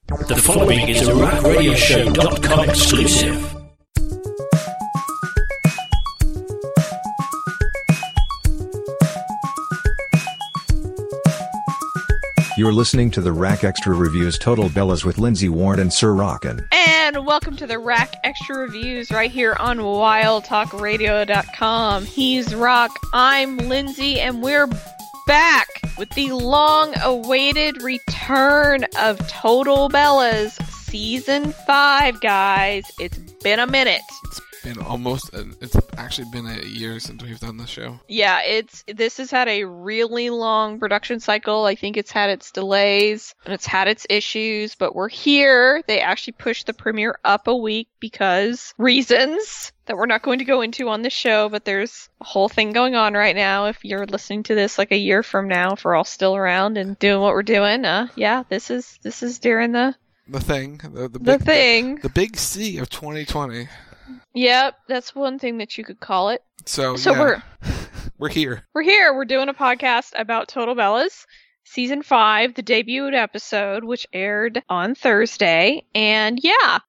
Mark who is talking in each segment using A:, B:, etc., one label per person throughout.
A: The following is a RackRadioShow.com exclusive.
B: You're listening to the Rack Extra Reviews Total Bellas with Lindsay Ward and Sir Rockin'.
C: And welcome to the Rack Extra Reviews right here on WildTalkRadio.com. He's Rock, I'm Lindsay, and we're back with the long-awaited return of Total Bellas Season 5, guys. It's been a minute.
D: It's actually been a year since we've done the show.
C: Yeah, this has had a really long production cycle. I think it's had its delays and it's had its issues, but we're here. They actually pushed the premiere up a week because reasons that we're not going to go into on the show, but there's a whole thing going on right now. If you're listening to this like a year from now, if we're all still around and doing what we're doing, this is during the
D: thing, the big C of 2020.
C: Yep, that's one thing that you could call it.
D: So yeah, we're here.
C: We're here. We're doing a podcast about Total Bellas, Season 5, the debut episode, which aired on Thursday. And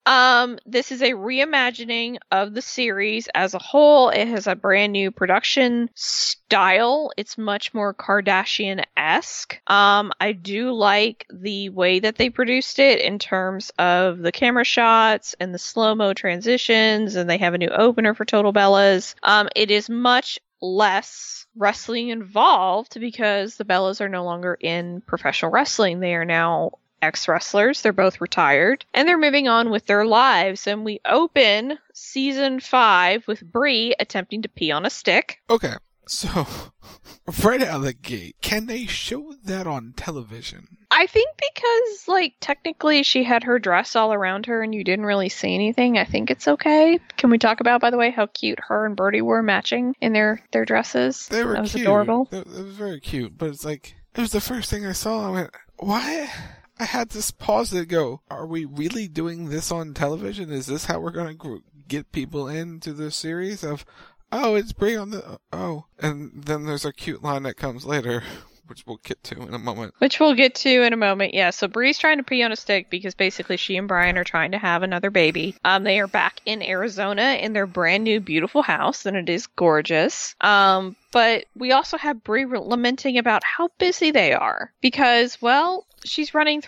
C: this is a reimagining of the series as a whole. It has a brand new production style. It's much more Kardashian-esque. I do like the way that they produced it in terms of the camera shots and the slow-mo transitions, and they have a new opener for Total Bellas. It is much less wrestling involved because the Bellas are no longer in professional wrestling. They are now ex-wrestlers. They're both retired and they're moving on with their lives. And we open season 5 with Brie attempting to pee on a stick.
D: Okay, so right out of the gate, can they show that on television?
C: I think because, technically she had her dress all around her and you didn't really see anything, I think it's okay. Can we talk about, by the way, how cute her and Birdie were matching in their dresses?
D: They were
C: That was
D: cute.
C: Adorable.
D: It was very cute, but it's it was the first thing I saw. I went, what? I had to pause it and go, are we really doing this on television? Is this how we're going to get people into the series of, oh, it's Brie on the, oh. And then there's a cute line that comes later, which we'll get to in a moment.
C: Yeah. So Brie's trying to pee on a stick because basically she and Brian are trying to have another baby. They are back in Arizona in their brand new beautiful house, and it is gorgeous. But we also have Brie lamenting about how busy they are because, well, she's running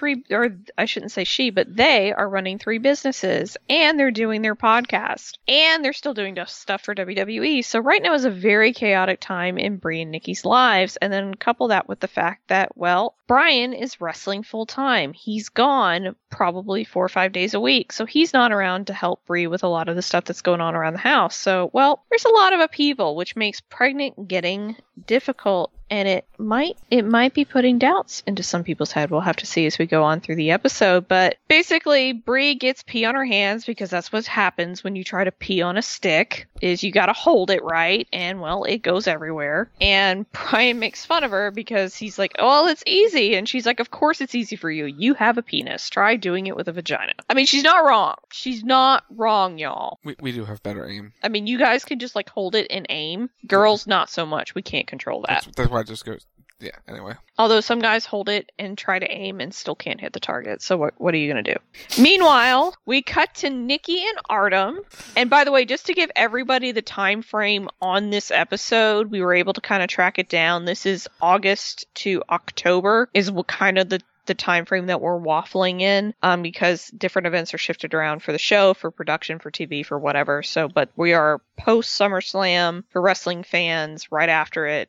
C: they are running 3 businesses, and they're doing their podcast, and they're still doing stuff for WWE. So right now is a very chaotic time in Brie and Nikki's lives. And then couple that with the fact that, well, Brian is wrestling full time. He's gone probably 4 or 5 days a week. So he's not around to help Brie with a lot of the stuff that's going on around the house. So, well, there's a lot of upheaval, which makes pregnant getting difficult. And it might be putting doubts into some people's head. We'll have to see as we go on through the episode. But basically, Brie gets pee on her hands because that's what happens when you try to pee on a stick, is you got to hold it right. And, well, it goes everywhere. And Brian makes fun of her because he's like, oh, it's easy. And she's like, of course it's easy for you. You have a penis. Try doing it with a vagina. I mean, she's not wrong. She's not wrong, y'all.
D: We do have better aim.
C: I mean, you guys can just, hold it and aim. Girls, not so much. We can't control that.
D: That's why it just goes, yeah, anyway.
C: Although some guys hold it and try to aim and still can't hit the target. So what are you going to do? Meanwhile, we cut to Nikki and Artem. And by the way, just to give everybody the time frame on this episode, we were able to kind of track it down. This is August to October is what kind of the time frame that we're waffling in, because different events are shifted around for the show, for production, for TV, for whatever. So, but we are post SummerSlam for wrestling fans, right after it,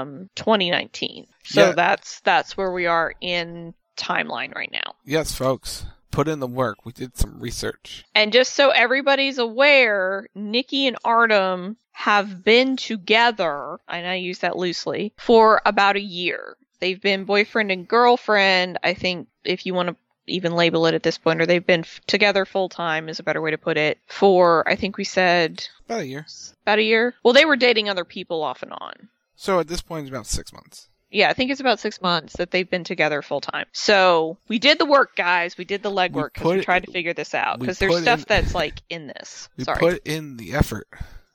C: 2019. So yeah. That's where we are in timeline right now.
D: Yes, folks. Put in the work. We did some research.
C: And just so everybody's aware, Nikki and Artem have been together, and I use that loosely, for about a year. They've been boyfriend and girlfriend, I think, if you want to even label it at this point, or they've been together full time is a better way to put it, for, I think we said...
D: About a year.
C: About a year? Well, they were dating other people off and on.
D: So at this point, it's about 6 months.
C: Yeah, I think it's about 6 months that they've been together full time. So we did the work, guys. We did the legwork because we tried to figure this out. Because there's stuff that's in this.
D: We put in the effort.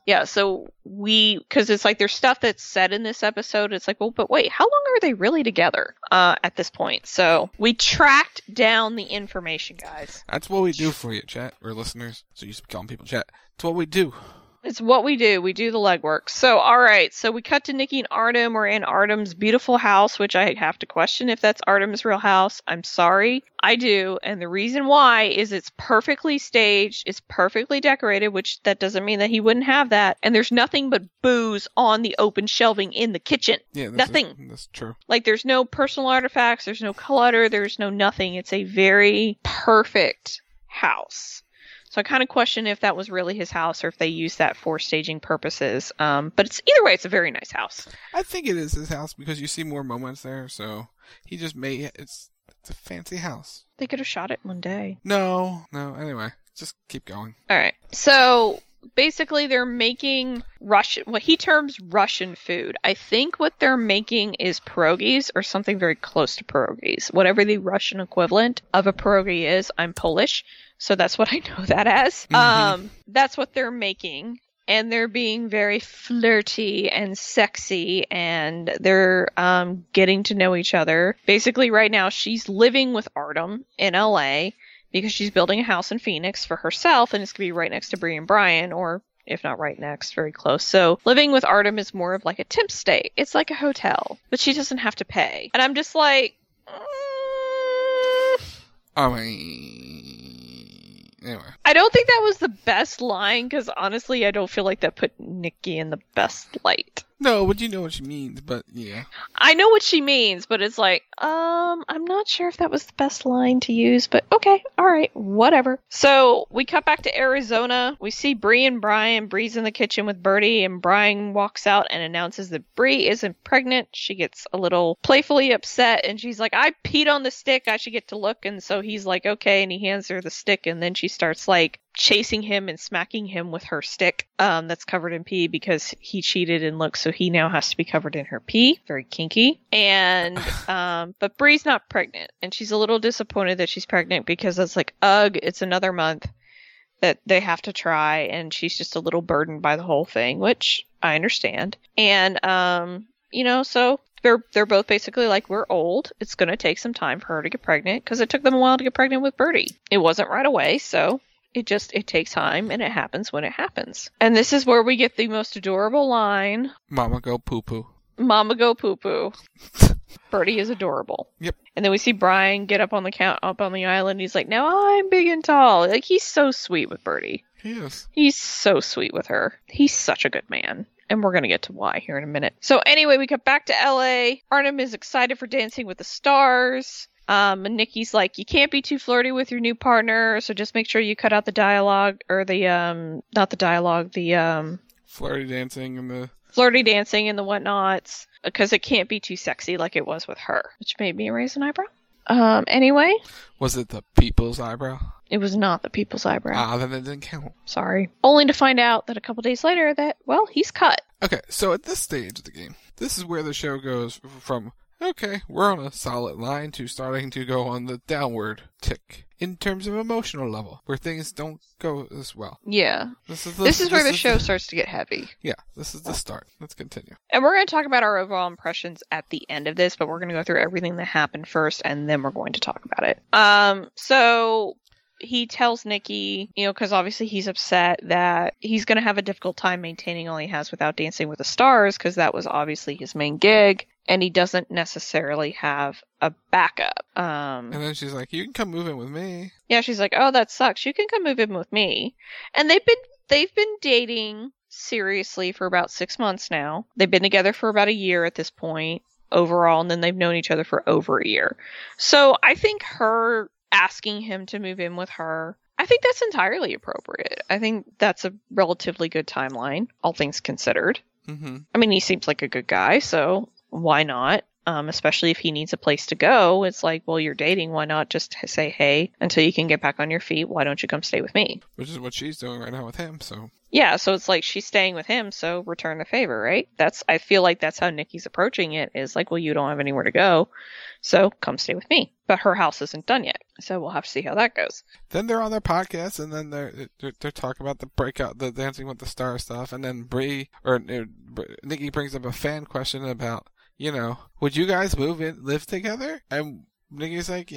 C: Yeah, so because it's like there's stuff that's said in this episode. It's like, well, but wait, how long are they really together at this point? So we tracked down the information, guys.
D: That's what we do for you, chat, or listeners. So you used to be calling people chat. It's what we do.
C: It's what we do. We do the legwork. So, all right. So we cut to Nikki and Artem. We're in Artem's beautiful house, which I have to question if that's Artem's real house. I'm sorry. I do. And the reason why is it's perfectly staged. It's perfectly decorated, which that doesn't mean that he wouldn't have that. And there's nothing but booze on the open shelving in the kitchen.
D: Yeah,
C: nothing.
D: That's true.
C: Like there's no personal artifacts. There's no clutter. There's no nothing. It's a very perfect house. So I kind of question if that was really his house or if they used that for staging purposes. But it's either way, it's a very nice house.
D: I think it is his house because you see more moments there. So he just made it's a fancy house.
C: They could have shot it one day.
D: No. Anyway, just keep going.
C: All right. So basically, they're making what he terms Russian food. I think what they're making is pierogies or something very close to pierogies. Whatever the Russian equivalent of a pierogi is. I'm Polish. So that's what I know that as.
D: Mm-hmm.
C: That's what they're making. And they're being very flirty and sexy. And they're getting to know each other. Basically, right now, she's living with Artem in LA because she's building a house in Phoenix for herself. And it's going to be right next to Bree and Brian, or if not right next, very close. So living with Artem is more of like a temp stay. It's like a hotel. But she doesn't have to pay. And I'm just like...
D: Anyway.
C: I don't think that was the best line, because honestly, I don't feel like that put Nikki in the best light.
D: No, but you know what she means, but yeah.
C: I know what she means, but it's like, I'm not sure if that was the best line to use, but okay, alright, whatever. So, we cut back to Arizona. We see Bree and Brian. Bree's in the kitchen with Birdie, and Brian walks out and announces that Bree isn't pregnant. She gets a little playfully upset, and she's like, I peed on the stick, I should get to look, and so he's like, okay, and he hands her the stick, and then she starts like, chasing him and smacking him with her stick that's covered in pee because he cheated and looked, so he now has to be covered in her pee. Very kinky. And but Bree's not pregnant, and she's a little disappointed that she's pregnant because it's like, ugh, it's another month that they have to try, and she's just a little burdened by the whole thing, which I understand. And so they're both basically like, we're old. It's going to take some time for her to get pregnant, because it took them a while to get pregnant with Birdie. It wasn't right away, so it takes time, and it happens when it happens. And this is where we get the most adorable line.
D: Mama go poo-poo.
C: Mama go poo-poo. Birdie is adorable.
D: Yep.
C: And then we see Brian get up on the island. He's like, now I'm big and tall. Like, he's so sweet with Birdie.
D: He is.
C: He's so sweet with her. He's such a good man. And we're going to get to why here in a minute. So anyway, we cut back to LA. Artem is excited for Dancing with the Stars. And Nikki's like, you can't be too flirty with your new partner, so just make sure you cut out the dialogue, or not the dialogue, the
D: flirty dancing and the
C: whatnots, because it can't be too sexy like it was with her, which made me raise an eyebrow. Anyway.
D: Was it the people's eyebrow?
C: It was not the people's eyebrow.
D: Then it didn't count.
C: Sorry. Only to find out that a couple days later that, well, he's cut.
D: Okay, so at this stage of the game, this is where the show goes from, okay, we're on a solid line, to starting to go on the downward tick in terms of emotional level, where things don't go as well.
C: Yeah. This is where the show starts to get heavy.
D: Yeah, this is the start. Let's continue.
C: And we're going to talk about our overall impressions at the end of this, but we're going to go through everything that happened first, and then we're going to talk about it. So he tells Nikki, because obviously he's upset that he's going to have a difficult time maintaining all he has without Dancing with the Stars, because that was obviously his main gig, and he doesn't necessarily have a backup.
D: And then she's like, you can come move in with me.
C: Yeah, she's like, oh, that sucks. You can come move in with me. And they've been dating seriously for about 6 months now. They've been together for about a year at this point overall, and then they've known each other for over a year. So I think her asking him to move in with her, I think that's entirely appropriate. I think that's a relatively good timeline, all things considered.
D: Mm-hmm.
C: I mean, he seems like a good guy, so why not? especially if he needs a place to go. It's like, well, you're dating. Why not just say, hey, until you can get back on your feet, why don't you come stay with me?
D: Which is what she's doing right now with him, so.
C: Yeah, so it's like she's staying with him, so return the favor, right? I feel like that's how Nikki's approaching it, is like, well, you don't have anywhere to go, so come stay with me. But her house isn't done yet, so we'll have to see how that goes.
D: Then they're on their podcast, and then they're talking about the breakout, the Dancing with the Stars stuff, and then Nikki brings up a fan question about, would you guys live together? And Nikki's like,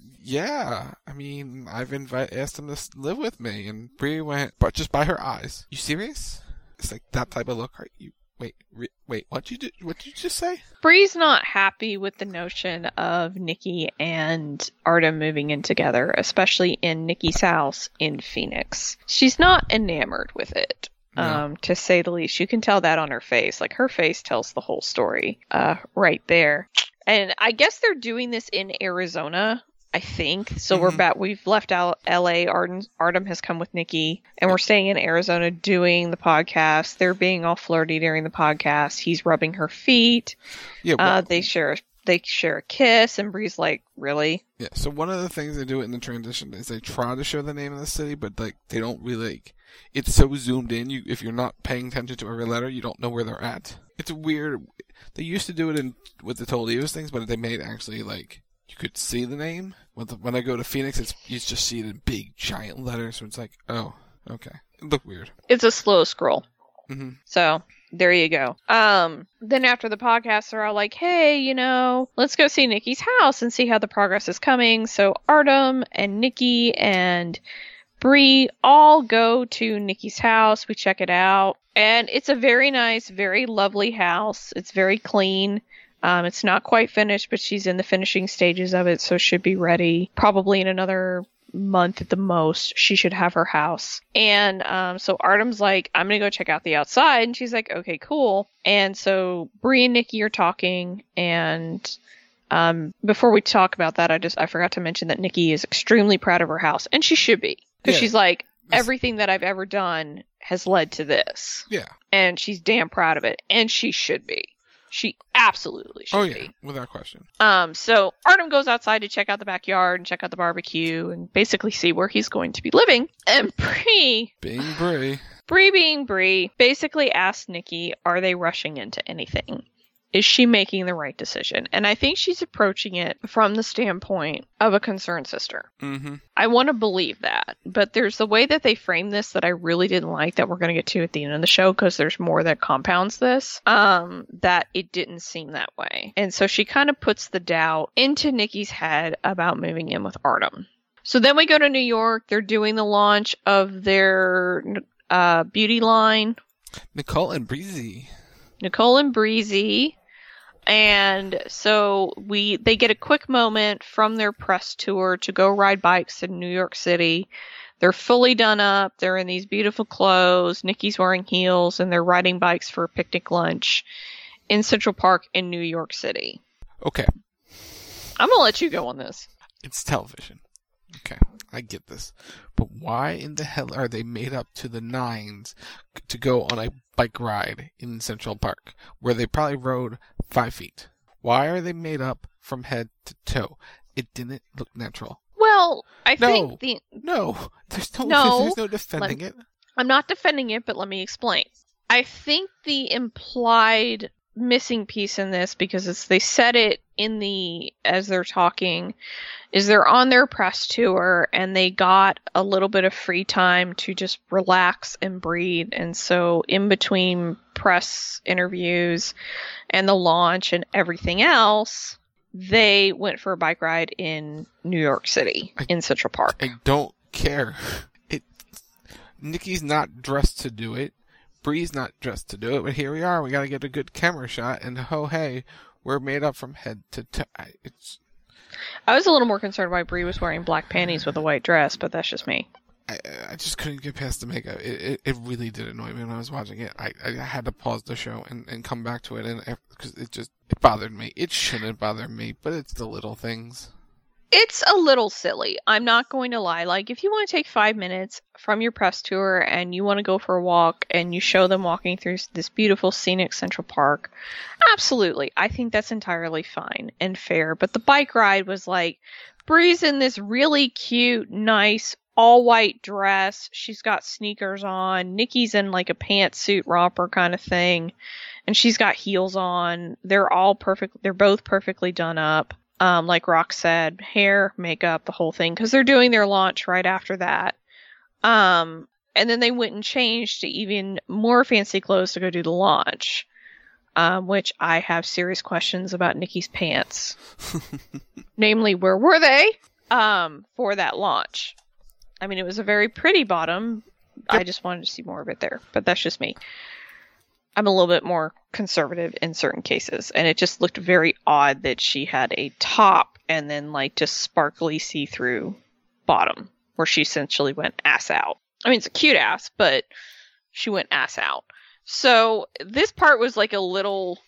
D: yeah. I mean, I've asked him to live with me, and Brie went, but just by her eyes. You serious? It's like that type of look. Are you? Wait. What'd you just say?
C: Brie's not happy with the notion of Nikki and Artem moving in together, especially in Nikki's house in Phoenix. She's not enamored with it.
D: No.
C: To say the least. You can tell that on her face. Like, her face tells the whole story, right there. And I guess they're doing this in Arizona, I think. So we've left out LA. Artem has come with Nikki, and we're staying in Arizona doing the podcast. They're being all flirty during the podcast. He's rubbing her feet.
D: Yeah. Well,
C: they share a kiss, and Brie's like, really?
D: Yeah. So one of the things they do in the transition is they try to show the name of the city, but like they don't really. It's so zoomed in. If you're not paying attention to every letter, you don't know where they're at. It's weird. They used to do it with the Total Divas things, but they made actually like you could see the name. When I go to Phoenix, you just see it in big giant letters. So it's like, oh, okay, it looked weird.
C: It's a slow scroll.
D: Mm-hmm.
C: So there you go. Then after the podcast, they're all like, hey, let's go see Nikki's house and see how the progress is coming. So Artem and Nikki and Brie all go to Nikki's house. We check it out. And it's a very nice, very lovely house. It's very clean. It's not quite finished, but she's in the finishing stages of it, so should be ready probably in another month at the most. She should have her house. And so Artem's like, I'm going to go check out the outside. And she's like, okay, cool. And so Brie and Nikki are talking. And before we talk about that, I forgot to mention that Nikki is extremely proud of her house. And she should be. Because she's like, everything that I've ever done has led to this.
D: Yeah.
C: And she's damn proud of it. And she should be. She absolutely should be.
D: Without question.
C: So Artem goes outside to check out the backyard and check out the barbecue and basically see where he's going to be living. And Brie being Brie, basically asks Nikki, are they rushing into anything? Is she making the right decision? And I think she's approaching it from the standpoint of a concerned sister.
D: Mm-hmm.
C: I want to believe that. But there's the way that they frame this that I really didn't like that we're going to get to at the end of the show because there's more that compounds this, that it didn't seem that way. And so she kind of puts the doubt into Nikki's head about moving in with Artem. So then we go to New York. They're doing the launch of their beauty line.
D: Nicole and Breezy.
C: And so they get a quick moment from their press tour to go ride bikes in New York City. They're fully done up. They're in these beautiful clothes. Nikki's wearing heels, and they're riding bikes for a picnic lunch in Central Park in New York City.
D: Okay.
C: I'm going to let you go on this.
D: It's television. Okay, I get this. But why in the hell are they made up to the nines to go on a bike ride in Central Park, where they probably rode 5 feet? Why are they made up from head to toe? It didn't look natural.
C: Well, I think
D: there's no defending it.
C: I'm not defending it, but let me explain. I think the implied missing piece in this, because they said it as they're talking, is they're on their press tour and they got a little bit of free time to just relax and breathe. And so in between press interviews and the launch and everything else, they went for a bike ride in New York City, in Central Park.
D: I don't care. Nikki's not dressed to do it. Brie's not dressed to do it, but here we are. We got to get a good camera shot, and hey, we're made up from head to toe.
C: I was a little more concerned why Brie was wearing black panties with a white dress, but that's just me.
D: I just couldn't get past the makeup. It really did annoy me when I was watching it. I had to pause the show and come back to it, and because it bothered me. It shouldn't bother me, but it's the little things.
C: It's a little silly. I'm not going to lie. Like, if you want to take 5 minutes from your press tour and you want to go for a walk and you show them walking through this beautiful scenic Central Park, absolutely. I think that's entirely fine and fair. But the bike ride was like, Brie's in this really cute, nice, all-white dress. She's got sneakers on. Nikki's in like a pantsuit romper kind of thing. And she's got heels on. They're all perfect. They're both perfectly done up. Like Rock said, hair, makeup, the whole thing, because they're doing their launch right after that. And then they went and changed to even more fancy clothes to go do the launch, which I have serious questions about Nikki's pants. Namely, where were they for that launch? I mean, it was a very pretty bottom. I just wanted to see more of it there, but that's just me. I'm a little bit more conservative in certain cases, and it just looked very odd that she had a top and then like just sparkly see-through bottom where she essentially went ass out. I mean, it's a cute ass, but she went ass out. So this part was like a little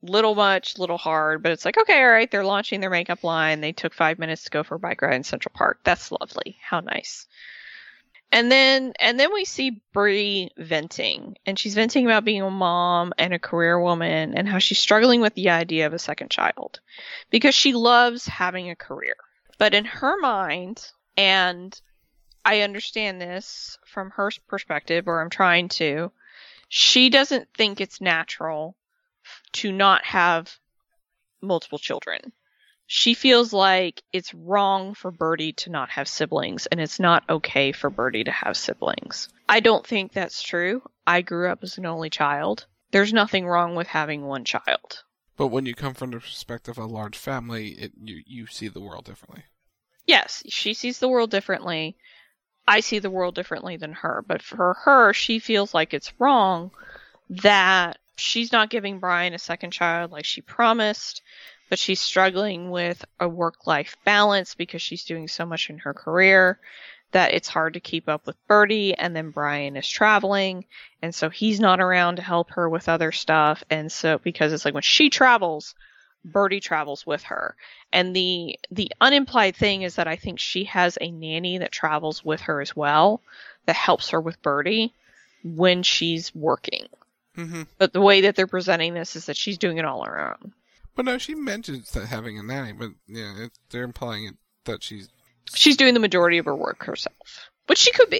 C: hard, but it's like, okay, all right, they're launching their makeup line. They took 5 minutes to go for a bike ride in Central Park. That's lovely. How nice. And then we see Brie venting, and she's venting about being a mom and a career woman and how she's struggling with the idea of a second child because she loves having a career. But in her mind, and I understand this from her perspective, or I'm trying to, she doesn't think it's natural to not have multiple children. She feels like it's wrong for Birdie to not have siblings, and it's not okay for Birdie to have siblings. I don't think that's true. I grew up as an only child. There's nothing wrong with having one child.
D: But when you come from the perspective of a large family, you see the world differently.
C: Yes, she sees the world differently. I see the world differently than her. But for her, she feels like it's wrong that she's not giving Brian a second child like she promised, but she's struggling with a work-life balance because she's doing so much in her career that it's hard to keep up with Birdie, and then Brian is traveling, and so he's not around to help her with other stuff, and so because it's like when she travels, Birdie travels with her. And the unimplied thing is that I think she has a nanny that travels with her as well that helps her with Birdie when she's working.
D: Mm-hmm.
C: But the way that they're presenting this is that she's doing it all on her own.
D: But no, she mentions that having a nanny, but yeah, they're implying that
C: she's doing the majority of her work herself, which she could be.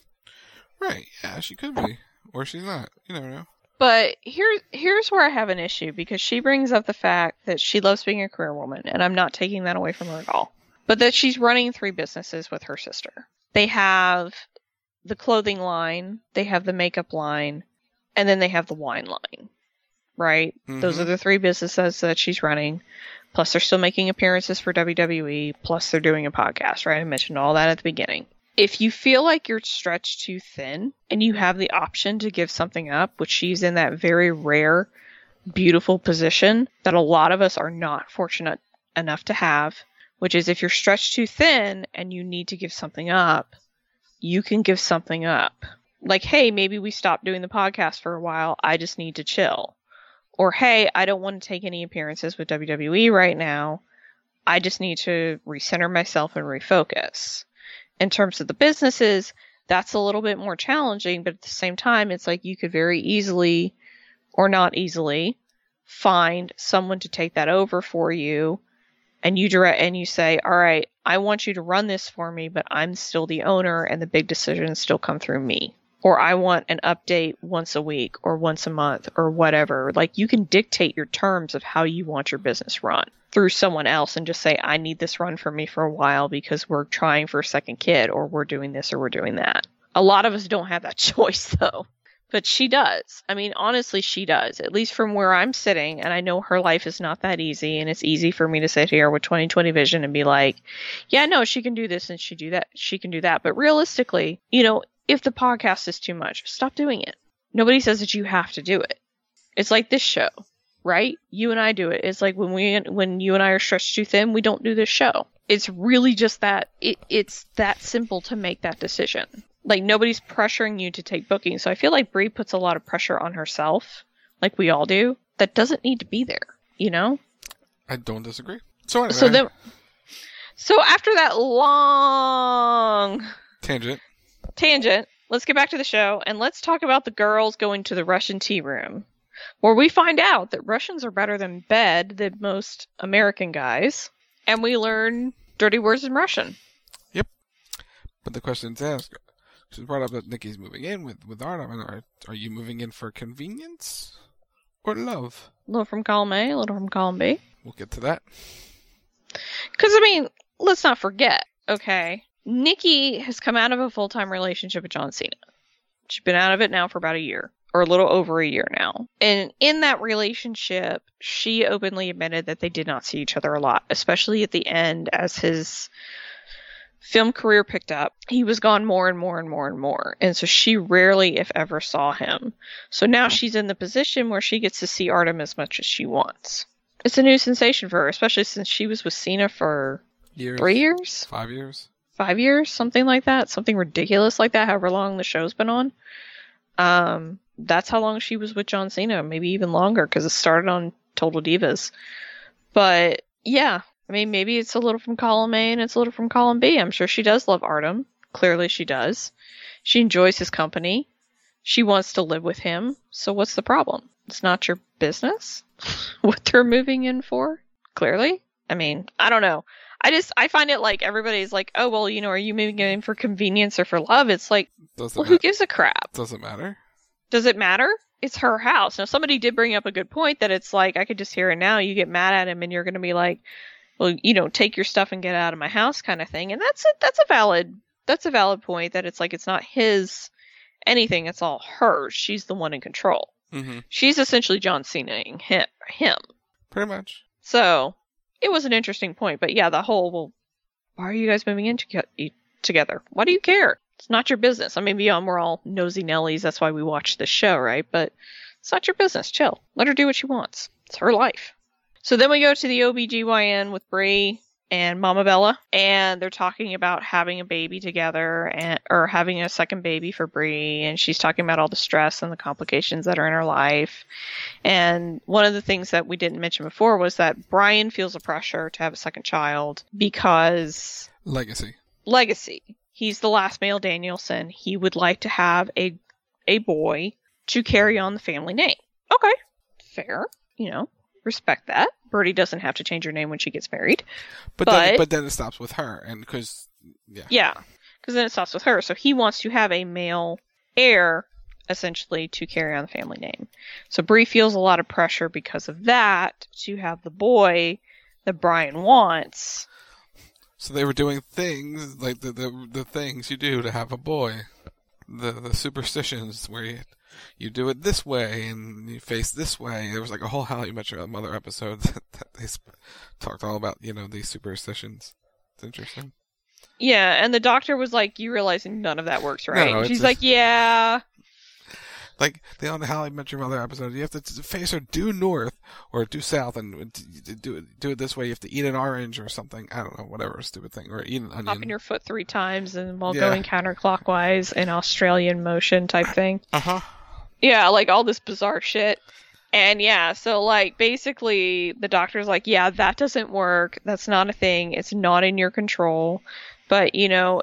D: Right? Yeah, she could be, or she's not. You never know.
C: But here's where I have an issue, because she brings up the fact that she loves being a career woman, and I'm not taking that away from her at all. But that she's running 3 businesses with her sister. They have the clothing line, they have the makeup line, and then they have the wine line. Right? Mm-hmm. Those are the 3 businesses that she's running. Plus, they're still making appearances for WWE. Plus, they're doing a podcast, right? I mentioned all that at the beginning. If you feel like you're stretched too thin and you have the option to give something up, which she's in that very rare, beautiful position that a lot of us are not fortunate enough to have, which is if you're stretched too thin and you need to give something up, you can give something up. Like, hey, maybe we stop doing the podcast for a while. I just need to chill. Or, hey, I don't want to take any appearances with WWE right now. I just need to recenter myself and refocus. In terms of the businesses, that's a little bit more challenging, but at the same time, it's like you could very easily, or not easily, find someone to take that over for you, and you say, all right, I want you to run this for me, but I'm still the owner, and the big decisions still come through me. Or I want an update once a week or once a month or whatever. Like, you can dictate your terms of how you want your business run through someone else and just say, I need this run for me for a while because we're trying for a second kid, or we're doing this or we're doing that. A lot of us don't have that choice, though. But she does. I mean, honestly, she does. At least from where I'm sitting, and I know her life is not that easy, and it's easy for me to sit here with 20/20 vision and be like, yeah, no, she can do this and she can do that. But realistically, if the podcast is too much, stop doing it. Nobody says that you have to do it. It's like this show, right? You and I do it. It's like when you and I are stretched too thin, we don't do this show. It's really just that. It's that simple to make that decision. Like, nobody's pressuring you to take bookings. So I feel like Brie puts a lot of pressure on herself, like we all do, that doesn't need to be there,
D: I don't disagree. So anyway.
C: So after that long
D: Tangent.
C: let's get back to the show and let's talk about the girls going to the Russian tea room, where we find out that Russians are better than bed than most American guys, and we learn dirty words in Russian.
D: Yep. But the question's asked. She's brought up that Nikki's moving in with Artem. And are you moving in for convenience or love?
C: A little from column A, a little from column B.
D: We'll get to that.
C: Because, I mean, let's not forget, okay? Nikki has come out of a full-time relationship with John Cena. She's been out of it now for about a year, or a little over a year now. And in that relationship, she openly admitted that they did not see each other a lot, especially at the end as his film career picked up. He was gone more and more and more and more. And so she rarely, if ever, saw him. So now she's in the position where she gets to see Artem as much as she wants. It's a new sensation for her, especially since she was with Cena for 3 years?
D: 5 years?
C: 5 years? Something like that. Something ridiculous like that, however long the show's been on. That's how long she was with John Cena, maybe even longer, because it started on Total Divas. But, yeah, I mean, maybe it's a little from column A and it's a little from column B. I'm sure she does love Artem. Clearly she does. She enjoys his company. She wants to live with him. So what's the problem? It's not your business what they're moving in for, clearly. I mean, I don't know. I find it like everybody's like, oh, well, you know, are you moving in for convenience or for love? It's like, who gives a crap?
D: Doesn't matter.
C: Does it matter? It's her house. Now, somebody did bring up a good point that it's like, I could just hear it now. You get mad at him and you're going to be like, well, you know, take your stuff and get out of my house kind of thing. And that's a valid point, that it's like, it's not his anything. It's all hers. She's the one in control.
D: Mm-hmm.
C: She's essentially John Cena-ing him.
D: Pretty much.
C: So it was an interesting point. But yeah, the whole, well, why are you guys moving in together? Why do you care? It's not your business. I mean, beyond we're all nosy Nellies. That's why we watch this show, right? But it's not your business. Chill. Let her do what she wants. It's her life. So then we go to the OBGYN with Brie and Mama Bella, and they're talking about having a baby together, or having a second baby for Brie, and she's talking about all the stress and the complications that are in her life. And one of the things that we didn't mention before was that Brian feels a pressure to have a second child because
D: Legacy.
C: He's the last male Danielson. He would like to have a boy to carry on the family name. Okay, fair, you know. Respect that. Birdie doesn't have to change her name when she gets married.
D: But then it stops with her, and because then it stops with her. So he wants to have a male heir, essentially, to carry on the family name. So Brie feels a lot of pressure because of that to have the boy that Brian wants. So they were doing things like the things you do to have a boy, the superstitions where you do it this way and you face this way. There was like a whole How You Met Your Mother episode that they talked all about, you know, these superstitions. It's interesting.
C: Yeah, and the doctor was like, you realizing none of that works, right?
D: No,
C: she's like, yeah.
D: Like, the on the How I Met Your Mother episode, you have to face her due north or due south and do it this way. You have to eat an orange or something. I don't know, whatever stupid thing. Or eat an onion.
C: Hopping your foot 3 times and while going counterclockwise in Australian motion type thing.
D: Uh-huh.
C: Yeah, like all this bizarre shit. And yeah, so like basically the doctor's like, yeah, that doesn't work. That's not a thing. It's not in your control. But, you know,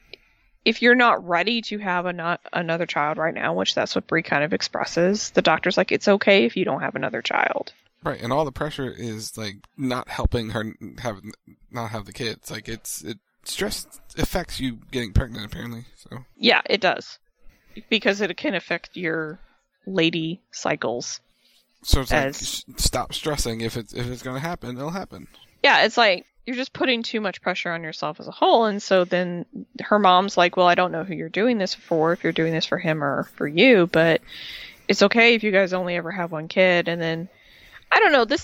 C: if you're not ready to have another child right now, which that's what Brie kind of expresses, the doctor's like, it's okay if you don't have another child.
D: Right, and all the pressure is like not helping her not have the kids. Like stress affects you getting pregnant apparently. So
C: yeah, it does, because it can affect your lady cycles.
D: So it's like stop stressing. If it's going to happen, it'll happen.
C: Yeah, it's like you're just putting too much pressure on yourself as a whole. And so then her mom's like, well, I don't know who you're doing this for, if you're doing this for him or for you, but it's okay if you guys only ever have one kid. And then, I don't know,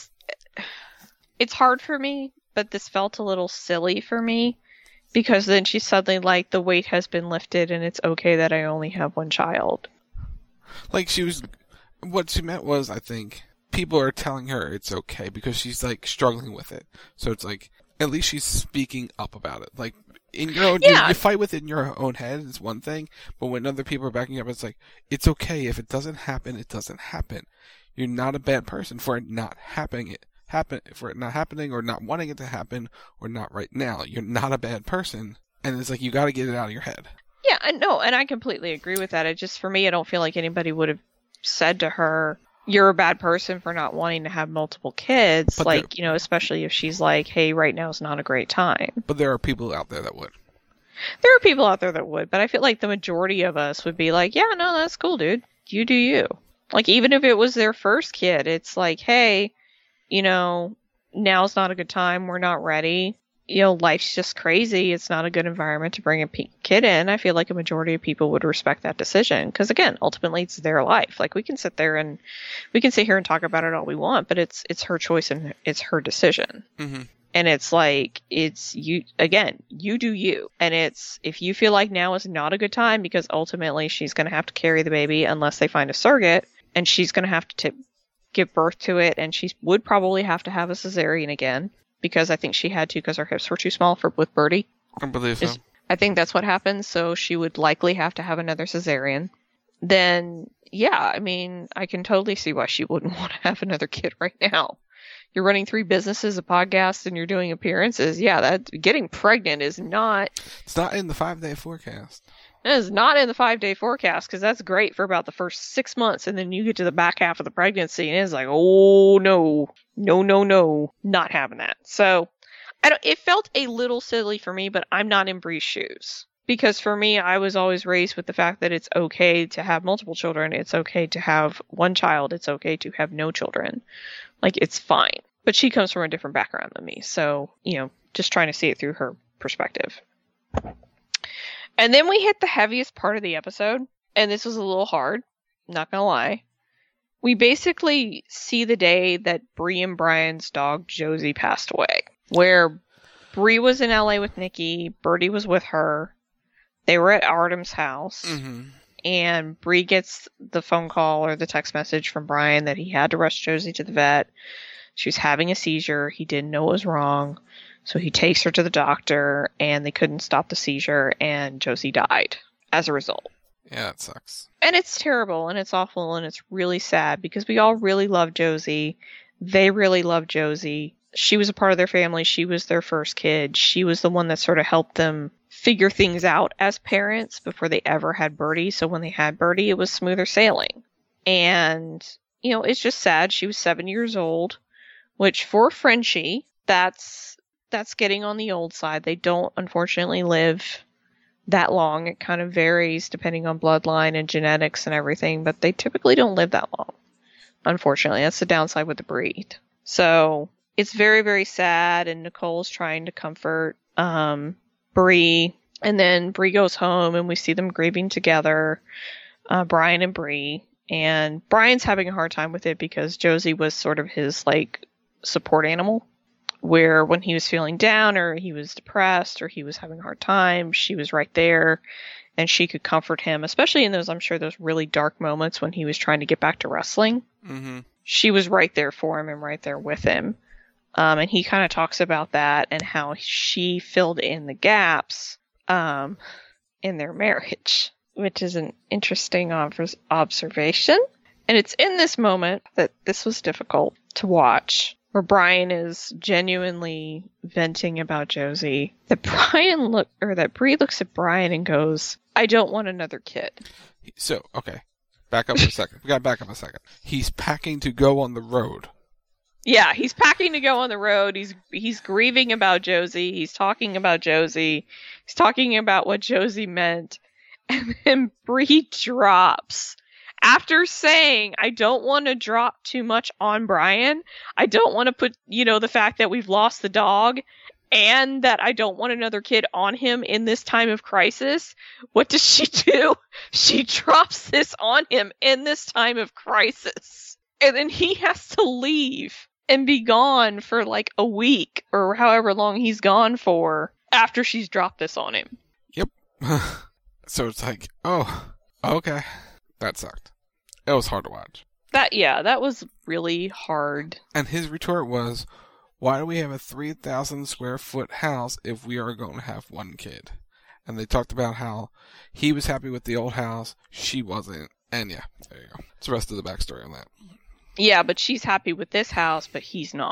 C: it's hard for me, but this felt a little silly for me, because then she's suddenly like, the weight has been lifted and it's okay that I only have one child.
D: Like what she meant was, I think, people are telling her it's okay because she's like struggling with it. So it's like, at least she's speaking up about it. Like, in your own, you fight with it in your own head, it's one thing, but when other people are backing up, it's like, it's okay. If it doesn't happen, it doesn't happen. You're not a bad person for it not happening. for it not happening, or not wanting it to happen, or not right now. You're not a bad person, and it's like you got to get it out of your head.
C: Yeah, I know, and I completely agree with that. It just, for me, I don't feel like anybody would have said to her, "You're a bad person for not wanting to have multiple kids."
D: But
C: like, you know, especially if she's like, "Hey, right now is not a great time."
D: But there are people out there that would.
C: There are people out there that would, but I feel like the majority of us would be like, "Yeah, no, that's cool, dude. You do you." Like, even if it was their first kid, it's like, "Hey, you know, now's not a good time. We're not ready. You know, life's just crazy. It's not a good environment to bring a kid in." I feel like a majority of people would respect that decision. Because, again, ultimately, it's their life. Like, we can sit here and talk about it all we want, but it's her choice and it's her decision.
D: Mm-hmm.
C: And it's like, it's you, again, you do you. And it's, if you feel like now is not a good time, because ultimately she's going to have to carry the baby unless they find a surrogate, and she's going to have to give birth to it, and she would probably have to have a cesarean again, because I think she had to, because her hips were too small with Birdie.
D: I believe so.
C: I think that's what happened, so she would likely have to have another cesarean. Then, yeah, I mean, I can totally see why she wouldn't want to have another kid right now. You're running 3 businesses, a podcast, and you're doing appearances. Yeah, that getting pregnant is not...
D: It's not in the 5-day forecast.
C: It is not in the 5-day forecast, because that's great for about the first 6 months, and then you get to the back half of the pregnancy, and it's like, oh, no, not having that. So, it felt a little silly for me, but I'm not in Brie's shoes. Because for me, I was always raised with the fact that it's okay to have multiple children, it's okay to have one child, it's okay to have no children. Like, it's fine. But she comes from a different background than me, so, you know, just trying to see it through her perspective. And then we hit the heaviest part of the episode, and this was a little hard, not gonna lie. We basically see the day that Brie and Brian's dog Josie passed away, where Brie was in LA with Nikki, Birdie was with her, they were at Artem's house, and Brie gets the phone call or the text message from Brian that he had to rush Josie to the vet. She was having a seizure, he didn't know what was wrong. So he takes her to the doctor, and they couldn't stop the seizure, and Josie died as a result.
D: Yeah, it sucks.
C: And it's terrible, and it's awful, and it's really sad, because we all really love Josie. They really love Josie. She was a part of their family. She was their first kid. She was the one that sort of helped them figure things out as parents before they ever had Birdie. So when they had Birdie, it was smoother sailing. And, you know, it's just sad. She was 7 years old, which for Frenchie, that's getting on the old side. They don't, unfortunately, live that long. It kind of varies depending on bloodline and genetics and everything, but they typically don't live that long. Unfortunately, that's the downside with the breed. So it's very, very sad, and Nicole's trying to comfort Brie, and then Brie goes home, and we see them grieving together, Brian and Brie, and Brian's having a hard time with it because Josie was sort of his, like, support animal. Where when he was feeling down, or he was depressed, or he was having a hard time, she was right there, and she could comfort him, especially in those, I'm sure, those really dark moments when he was trying to get back to wrestling.
D: Mm-hmm.
C: She was right there for him and right there with him. And he kind of talks about that and how she filled in the gaps in their marriage, which is an interesting observation. And it's in this moment that this was difficult to watch, where Brian is genuinely venting about Josie, that Brie looks at Brian and goes, "I don't want another kid."
D: So, okay. Back up a second. We gotta back up a second. He's packing to go on the road.
C: Yeah, he's packing to go on the road. He's grieving about Josie. He's talking about Josie. He's talking about what Josie meant. And then Brie drops. After saying, "I don't want to drop too much on Brian. I don't want to put, the fact that we've lost the dog and that I don't want another kid on him in this time of crisis." What does she do? She drops this on him in this time of crisis. And then he has to leave and be gone for like a week or however long he's gone for after she's dropped this on him.
D: Yep. So it's like, oh, okay. That sucked. It was hard to watch.
C: That was really hard.
D: And his retort was, "Why do we have a 3,000 square foot house if we are going to have one kid?" And they talked about how he was happy with the old house, she wasn't. And yeah, there you go. It's the rest of the backstory on that.
C: Yeah, but she's happy with this house, but he's not.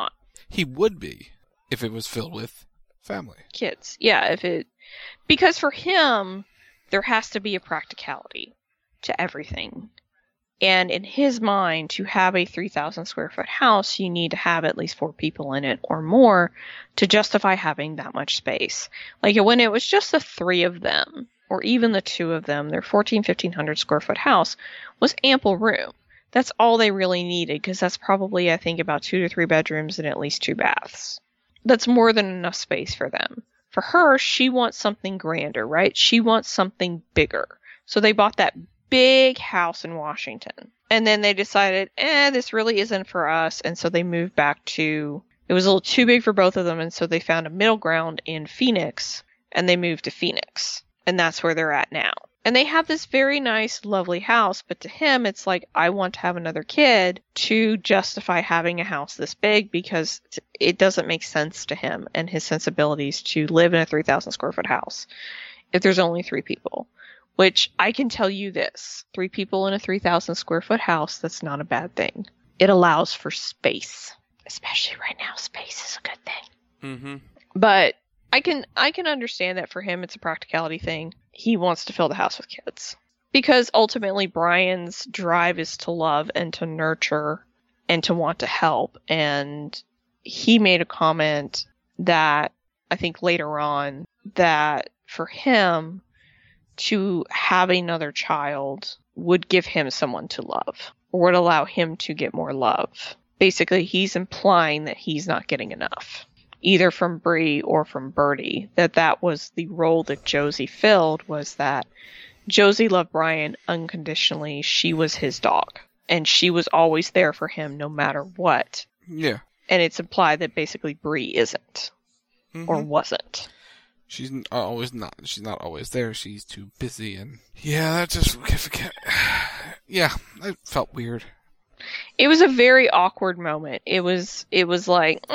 D: He would be if it was filled with family.
C: Kids. Yeah, because for him, there has to be a practicality to everything. And in his mind, to have a 3,000 square foot house, you need to have at least 4 people in it or more to justify having that much space. Like when it was just the 3 of them, or even the 2 of them, their 1,500 square foot house was ample room. That's all they really needed, because that's probably, I think, about 2 to 3 bedrooms and at least 2 baths. That's more than enough space for them. For her, she wants something grander, right? She wants something bigger. So they bought that big house in Washington. And then they decided, this really isn't for us. And so they moved back to, it was a little too big for both of them. And so they found a middle ground in Phoenix, and they moved to Phoenix. And that's where they're at now. And they have this very nice, lovely house. But to him, it's like, I want to have another kid to justify having a house this big, because it doesn't make sense to him and his sensibilities to live in a 3,000 square foot house if there's only 3 people. Which, I can tell you this, 3 people in a 3,000 square foot house, that's not a bad thing. It allows for space. Especially right now, space is a good thing.
D: Mm-hmm.
C: But I can understand that for him, it's a practicality thing. He wants to fill the house with kids. Because ultimately, Brian's drive is to love and to nurture and to want to help. And he made a comment that, I think later on, that for him, to have another child would give him someone to love, or would allow him to get more love. Basically, he's implying that he's not getting enough, either from Bree or from Birdie, that was the role that Josie filled, was that Josie loved Brian unconditionally. She was his dog, and she was always there for him no matter what.
D: Yeah.
C: And it's implied that basically Bree isn't, or wasn't.
D: She's always not. She's not always there. She's too busy, and yeah, that just yeah, that felt weird.
C: It was a very awkward moment. It was like,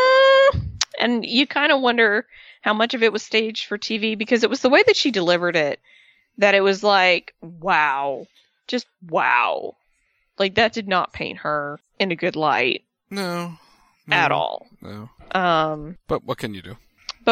C: and you kind of wonder how much of it was staged for TV, because it was the way that she delivered it that it was like, wow, just wow, like that did not paint her in a good light.
D: No,
C: at all.
D: No.
C: But
D: what can you do?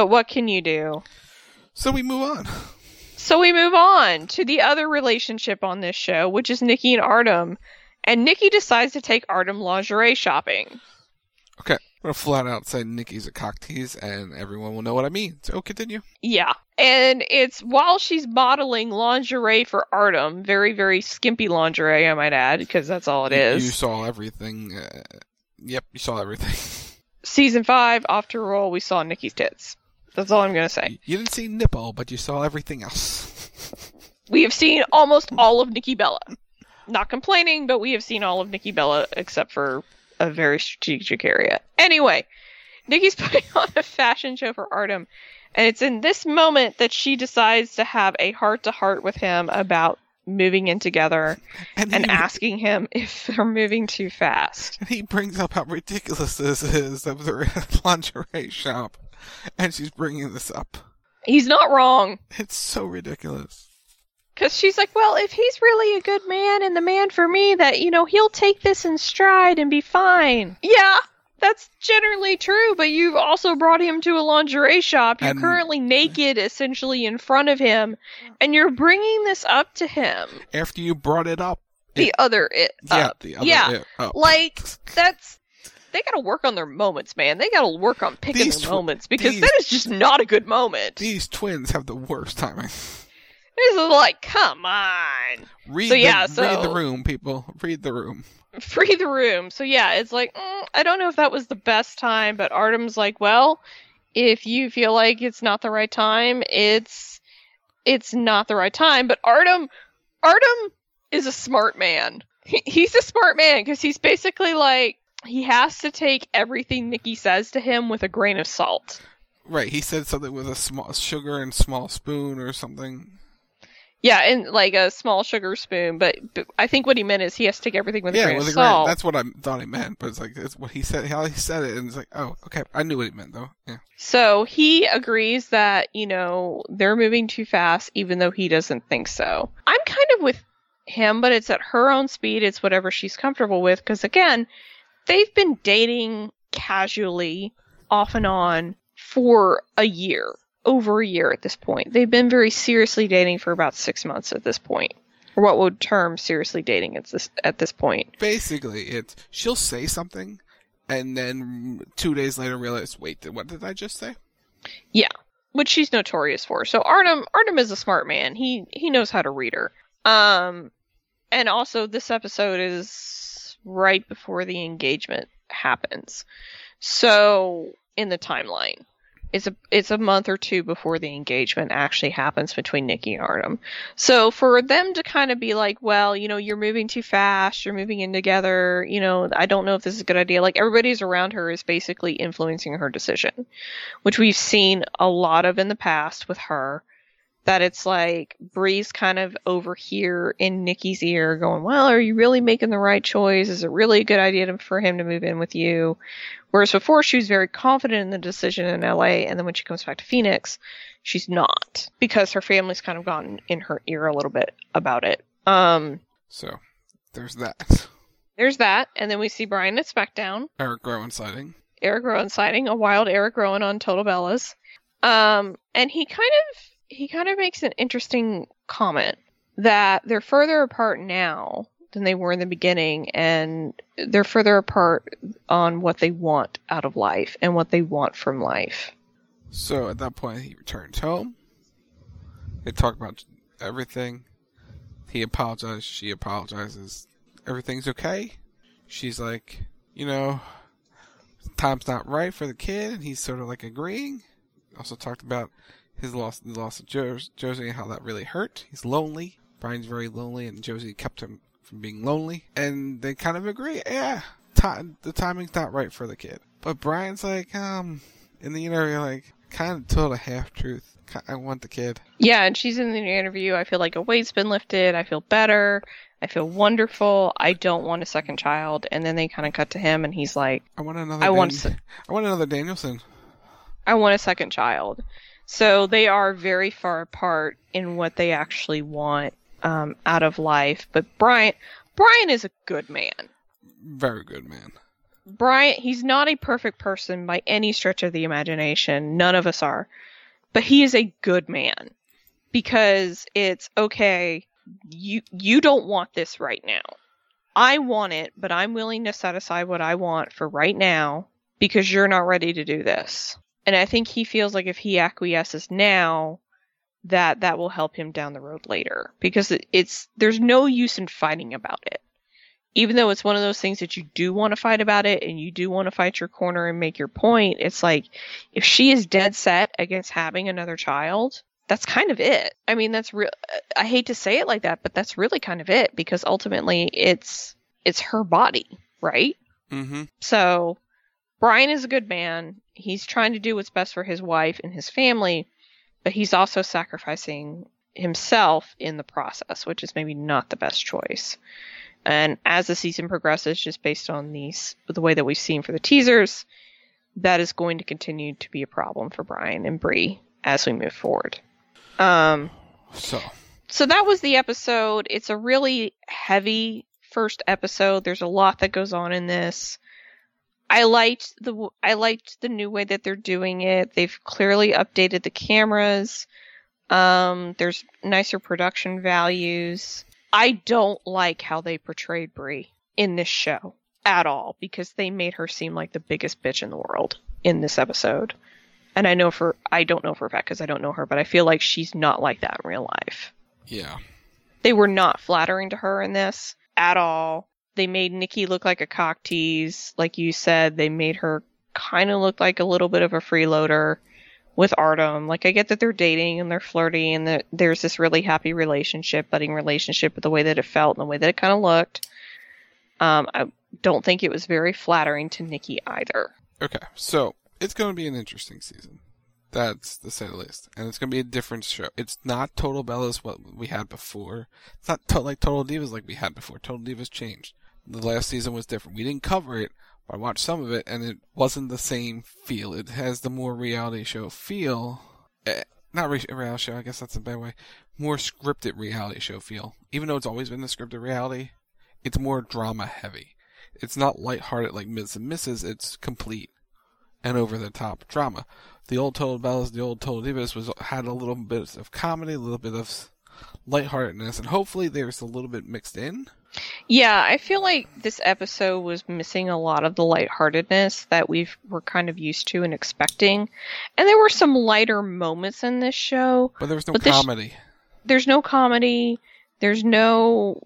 D: So we move on.
C: So we move on to the other relationship on this show, which is Nikki and Artem. And Nikki decides to take Artem lingerie shopping.
D: Okay. I'm going to flat out say Nikki's a cock tease, and everyone will know what I mean. So continue.
C: Yeah. And it's while she's modeling lingerie for Artem, very, very skimpy lingerie, I might add, because that's all it is.
D: You saw everything. Yep, you saw everything.
C: Season 5, after all, we saw Nikki's tits. That's all I'm going to say.
D: You didn't see nipple, but you saw everything else.
C: We have seen almost all of Nikki Bella. Not complaining, but we have seen all of Nikki Bella except for a very strategic area. Anyway, Nikki's putting on a fashion show for Artem, and it's in this moment that she decides to have a heart-to-heart with him about moving in together and asking him if they're moving too fast.
D: And he brings up how ridiculous this is that they're at a lingerie shop. And she's bringing this up.
C: He's not wrong.
D: It's so ridiculous.
C: Because she's like, well, if he's really a good man and the man for me, that, he'll take this in stride and be fine. Yeah, that's generally true, but you've also brought him to a lingerie shop. You're currently naked, essentially, in front of him, and you're bringing this up to him.
D: After you brought it up.
C: The other it up. Like, that's... They gotta work on their moments, man. They gotta work on picking their moments, because that is just not a good moment.
D: These twins have the worst timing.
C: It's like, come on.
D: Read the room, people. Read the room.
C: Read the room. So yeah, it's like, I don't know if that was the best time, but Artem's like, well, if you feel like it's not the right time, it's not the right time. But Artem is a smart man. He's a smart man, because he's basically like, he has to take everything Nikki says to him with a grain of salt.
D: Right, he said something with a small sugar and small spoon or something.
C: Yeah, and like a small sugar spoon, but I think what he meant is he has to take everything with a grain of salt.
D: That's what I thought he meant, but it's what he said, how he said it, and it's like, oh, okay, I knew what he meant though. Yeah.
C: So he agrees that, they're moving too fast, even though he doesn't think so. I'm kind of with him, but it's at her own speed. It's whatever she's comfortable with, because again, they've been dating casually, off and on, for a year. Over a year at this point. They've been very seriously dating for about 6 months at this point. Or what would term seriously dating at this point.
D: Basically, she'll say something, and then 2 days later realize, wait, what did I just say?
C: Yeah, which she's notorious for. So Artem is a smart man. He knows how to read her. And also this episode is right before the engagement happens. So in the timeline. It's a month or two before the engagement actually happens between Nikki and Artem. So for them to kind of be like, well, you're moving too fast, you're moving in together, I don't know if this is a good idea. Like, everybody's around her is basically influencing her decision, which we've seen a lot of in the past with her. That it's like Bree's kind of over here in Nikki's ear going, well, are you really making the right choice? Is it really a good idea for him to move in with you? Whereas before she was very confident in the decision in LA, and then when she comes back to Phoenix, she's not, because her family's kind of gotten in her ear a little bit about it.
D: So there's that.
C: There's that, and then we see Brian at SmackDown.
D: Eric Rowan sighting,
C: a wild Eric Rowan on Total Bellas. And he kind of makes an interesting comment that they're further apart now than they were in the beginning, and they're further apart on what they want out of life and what they want from life.
D: So at that point, he returns home. They talk about everything. He apologizes. She apologizes. Everything's okay. She's like, time's not right for the kid, and he's sort of like agreeing. Also talked about the loss of Josie, and how that really hurt. He's lonely. Brian's very lonely, and Josie kept him from being lonely. And they kind of agree, yeah, the timing's not right for the kid. But Brian's like, in the interview, like, kind of told a half-truth. I want the kid.
C: Yeah, and she's in the interview, I feel like a weight's been lifted, I feel better, I feel wonderful, I don't want a second child. And then they kind of cut to him, and he's like,
D: I want another Danielson.
C: I want a second child. So they are very far apart in what they actually want out of life. But Brian is a good man.
D: Very good man.
C: Brian, he's not a perfect person by any stretch of the imagination. None of us are. But he is a good man. Because it's, okay, you don't want this right now. I want it, but I'm willing to set aside what I want for right now because you're not ready to do this. And I think he feels like if he acquiesces now, that will help him down the road later. Because there's no use in fighting about it. Even though it's one of those things that you do want to fight about it, and you do want to fight your corner and make your point, it's like, if she is dead set against having another child, that's kind of it. I mean, that's real. I hate to say it like that, but that's really kind of it, because ultimately it's her body, right?
D: Mm-hmm.
C: So Brian is a good man. He's trying to do what's best for his wife and his family, but he's also sacrificing himself in the process, which is maybe not the best choice. And as the season progresses, just based on the way that we've seen for the teasers, that is going to continue to be a problem for Brian and Bree as we move forward. So that was the episode. It's a really heavy first episode. There's a lot that goes on in this. I liked the new way that they're doing it. They've clearly updated the cameras. There's nicer production values. I don't like how they portrayed Bree in this show at all, because they made her seem like the biggest bitch in the world in this episode. And I don't know for a fact because I don't know her, but I feel like she's not like that in real life.
D: Yeah.
C: They were not flattering to her in this at all. They made Nikki look like a cock tease. Like you said, they made her kind of look like a little bit of a freeloader with Artem. Like, I get that they're dating and they're flirty and that there's this really happy budding relationship, but the way that it felt and the way that it kind of looked, I don't think it was very flattering to Nikki either.
D: Okay, so it's going to be an interesting season. That's to say the least. And it's going to be a different show. It's not Total Bellas what we had before. It's not like Total Divas like we had before. Total Divas changed. The last season was different. We didn't cover it, but I watched some of it, and it wasn't the same feel. It has the more reality show feel. Not reality show, I guess that's a bad way. More scripted reality show feel. Even though it's always been the scripted reality, it's more drama heavy. It's not lighthearted like Ms. and Mrs. It's complete and over-the-top drama. The old Total Bellas, the old Total Divas had a little bit of comedy, a little bit of lightheartedness, and hopefully there's a little bit mixed in.
C: Yeah, I feel like this episode was missing a lot of the lightheartedness that we're kind of used to and expecting. And there were some lighter moments in this show.
D: But there was no comedy.
C: There's no comedy. There's no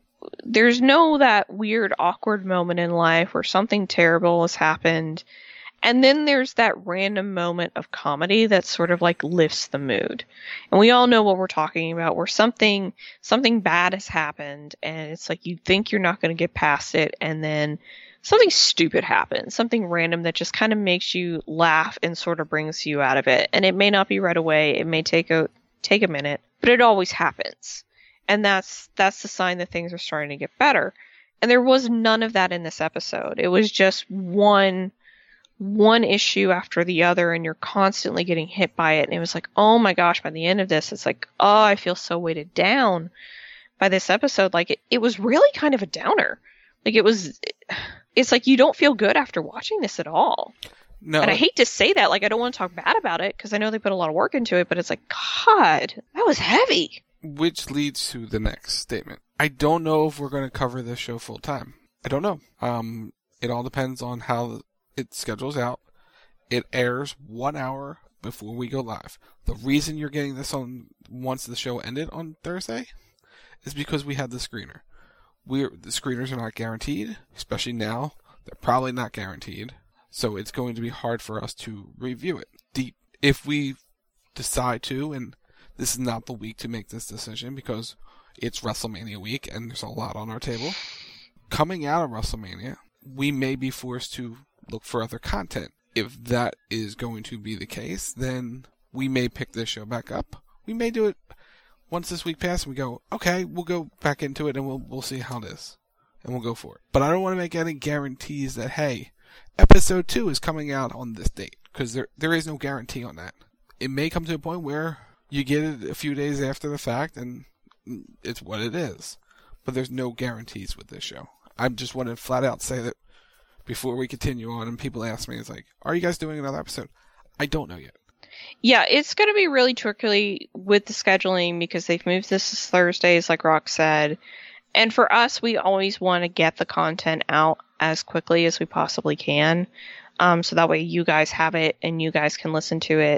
C: that weird, awkward moment in life where something terrible has happened. And then there's that random moment of comedy that sort of like lifts the mood. And we all know what we're talking about, where something bad has happened and it's like you think you're not going to get past it, and then something stupid happens, something random that just kind of makes you laugh and sort of brings you out of it. And it may not be right away, it may take a minute, but it always happens. And that's the sign that things are starting to get better. And there was none of that in this episode. It was just one issue after the other, and you're constantly getting hit by it. And it was like, oh my gosh, by the end of this, it's like, oh, I feel so weighted down by this episode. Like it was really kind of a downer. Like it's like you don't feel good after watching this at all.
D: No.
C: And I hate to say that, like I don't want to talk bad about it because I know they put a lot of work into it, but it's like, God, that was heavy.
D: Which leads to the next statement. I don't know if we're going to cover this show full time. I don't know. It all depends on how it schedules out. It airs 1 hour before we go live. The reason you're getting this on once the show ended on Thursday is because we had the screener. The screeners are not guaranteed, especially now. They're probably not guaranteed. So it's going to be hard for us to review it. If we decide to, and this is not the week to make this decision because it's WrestleMania week and there's a lot on our table. Coming out of WrestleMania, we may be forced to look for other content. If that is going to be the case, then we may pick this show back up. We may do it once this week passes and we go, okay, we'll go back into it and we'll see how it is. And we'll go for it. But I don't want to make any guarantees that, hey, episode 2 is coming out on this date. Because there is no guarantee on that. It may come to a point where you get it a few days after the fact and it's what it is. But there's no guarantees with this show. I just want to flat out say that before we continue on and people ask me, it's like, are you guys doing another episode? I don't know yet.
C: Yeah, it's going to be really tricky with the scheduling because they've moved this to Thursdays, like Rock said. And for us, we always want to get the content out as quickly as we possibly can. So that way you guys have it and you guys can listen to it.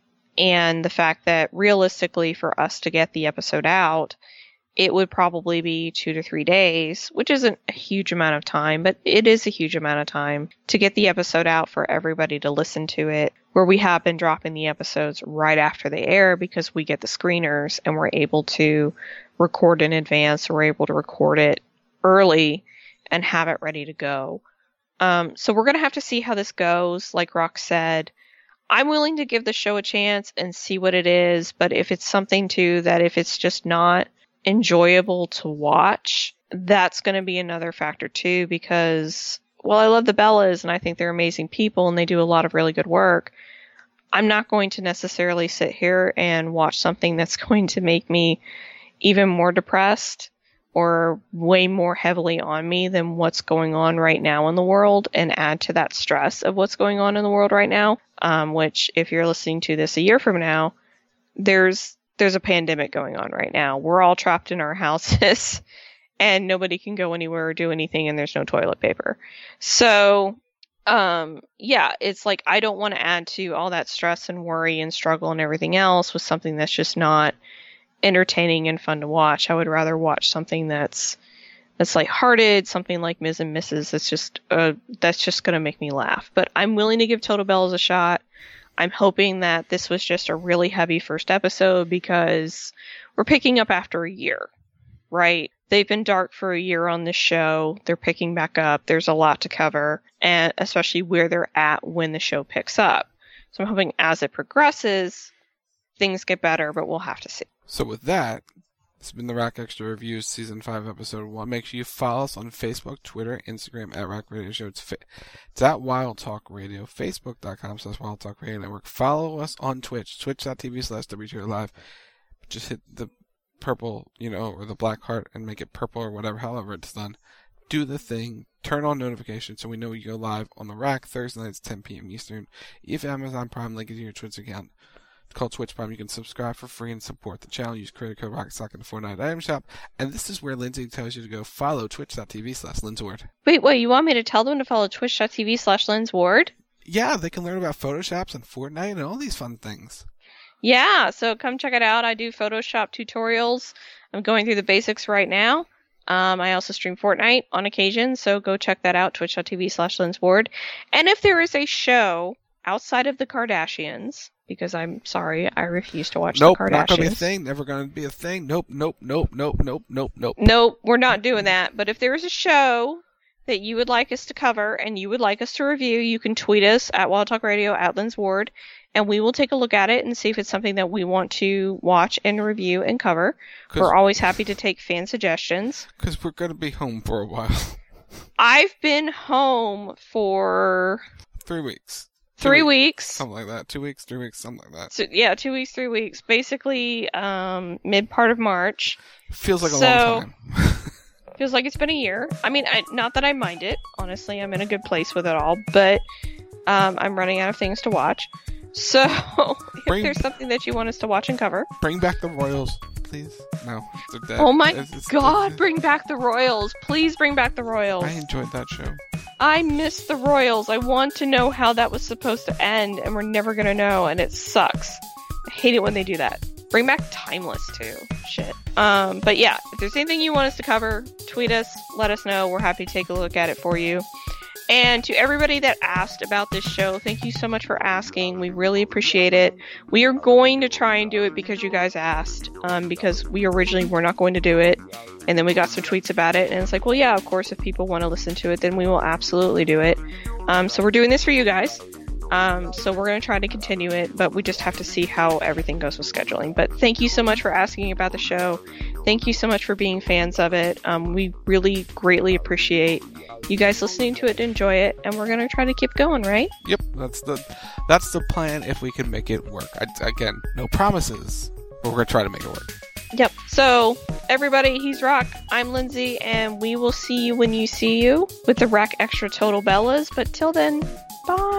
C: And the fact that realistically for us to get the episode out, it would probably be 2 to 3 days, which isn't a huge amount of time, but it is a huge amount of time to get the episode out for everybody to listen to it, where we have been dropping the episodes right after they air because we get the screeners and we're able to record in advance. We're able to record it early and have it ready to go. So we're going to have to see how this goes. Like Rock said, I'm willing to give the show a chance and see what it is, but if it's something too that if it's just not enjoyable to watch, that's going to be another factor too, because while I love the Bellas and I think they're amazing people and they do a lot of really good work, I'm not going to necessarily sit here and watch something that's going to make me even more depressed or way more heavily on me than what's going on right now in the world and add to that stress of what's going on in the world right now, which if you're listening to this a year from now, there's a pandemic going on right now. We're all trapped in our houses and nobody can go anywhere or do anything and there's no toilet paper. So, yeah, it's like I don't want to add to all that stress and worry and struggle and everything else with something that's just not entertaining and fun to watch. I would rather watch something that's lighthearted, something like Ms. and Mrs. That's just going to make me laugh. But I'm willing to give Total Bellas a shot. I'm hoping that this was just a really heavy first episode because we're picking up after a year, right? They've been dark for a year on this show. They're picking back up. There's a lot to cover, and especially where they're at when the show picks up. So I'm hoping as it progresses, things get better, but we'll have to see.
D: So with that, this has been the Rack Extra Reviews Season 5, Episode 1. Make sure you follow us on Facebook, Twitter, Instagram, at Rack Radio Show. It's at Wild Talk Radio, Facebook.com/Wild Talk Radio Network. Follow us on Twitch, twitch.tv/WTR Live. Just hit the purple, or the black heart and make it purple or whatever, however it's done. do the thing. Turn on notifications so we know you go live on the Rack Thursday nights 10 p.m. Eastern. If Amazon Prime link is in your Twitch account, it's called Twitch Prime. You can subscribe for free and support the channel. Use creator code RocketSock in the Fortnite item shop. And this is where Lindsay tells you to go follow twitch.tv/LindsWard.
C: Wait, you want me to tell them to follow twitch.tv/LindsWard?
D: Yeah, they can learn about Photoshops and Fortnite and all these fun things.
C: Yeah, so come check it out. I do Photoshop tutorials. I'm going through the basics right now. I also stream Fortnite on occasion, so go check that out, twitch.tv/LindsWard. And if there is a show outside of the Kardashians, because I'm sorry, I refuse to watch the Kardashians. Nope,
D: not going to be a thing. Never going to be a thing. Nope.
C: Nope, we're not doing that. But if there is a show that you would like us to cover and you would like us to review, you can tweet us at Wild Talk Radio, at LindsWard, and we will take a look at it and see if it's something that we want to watch and review and cover. We're always happy to take fan suggestions.
D: Because we're going to be home for a while.
C: I've been home for
D: 3 weeks.
C: 3 weeks.
D: Something like that. 2 weeks, 3 weeks, something like that.
C: So, yeah, 2 weeks, 3 weeks. Basically, mid part of March.
D: Feels like a long time.
C: Feels like it's been a year. I mean, not that I mind it. Honestly, I'm in a good place with it all. But I'm running out of things to watch. So, if there's something that you want us to watch and cover.
D: Bring back the Royals, please. No, they're dead.
C: Oh my God, bring back the Royals. Please bring back the Royals.
D: I enjoyed that show.
C: I miss the Royals. I want to know how that was supposed to end, and we're never going to know, and it sucks. I hate it when they do that. Bring back Timeless, too. Shit. But yeah, if there's anything you want us to cover, tweet us, let us know. We're happy to take a look at it for you. And to everybody that asked about this show, thank you so much for asking. We really appreciate it. We are going to try and do it because you guys asked, because we originally were not going to do it. And then we got some tweets about it, and it's like, well, yeah, of course, if people want to listen to it, then we will absolutely do it. So we're doing this for you guys. So we're going to try to continue it, but we just have to see how everything goes with scheduling. But thank you so much for asking about the show. Thank you so much for being fans of it. We really greatly appreciate you guys listening to it, enjoy it, and we're going to try to keep going, right?
D: Yep, that's the plan if we can make it work. Again, no promises, but we're going to try to make it work.
C: Yep. So, everybody, he's Rock. I'm Lindsay, and we will see you when you see you with the Rack Extra Total Bellas. But till then, bye.